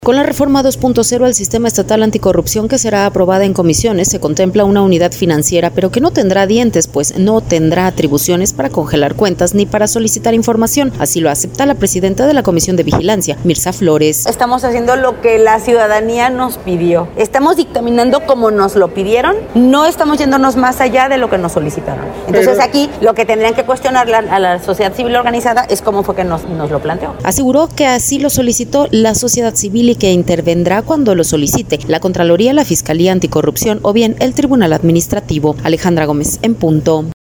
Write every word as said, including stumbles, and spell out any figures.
Con la reforma dos punto cero al sistema estatal anticorrupción que será aprobada en comisiones, se contempla una unidad financiera, pero que no tendrá dientes, pues no tendrá atribuciones para congelar cuentas ni para solicitar información. Así lo acepta la presidenta de la Comisión de Vigilancia, Mirza Flores. Estamos haciendo lo que la ciudadanía nos pidió. Estamos dictaminando como nos lo pidieron, no estamos yéndonos más allá de lo que nos solicitaron. Entonces pero... aquí lo que tendrían que cuestionar la, a la sociedad civil organizada es cómo fue que nos, nos lo planteó. Aseguró que así lo solicitó la sociedad civil y que intervendrá cuando lo solicite la Contraloría, la Fiscalía Anticorrupción o bien el Tribunal Administrativo. Alejandra Gómez, en punto.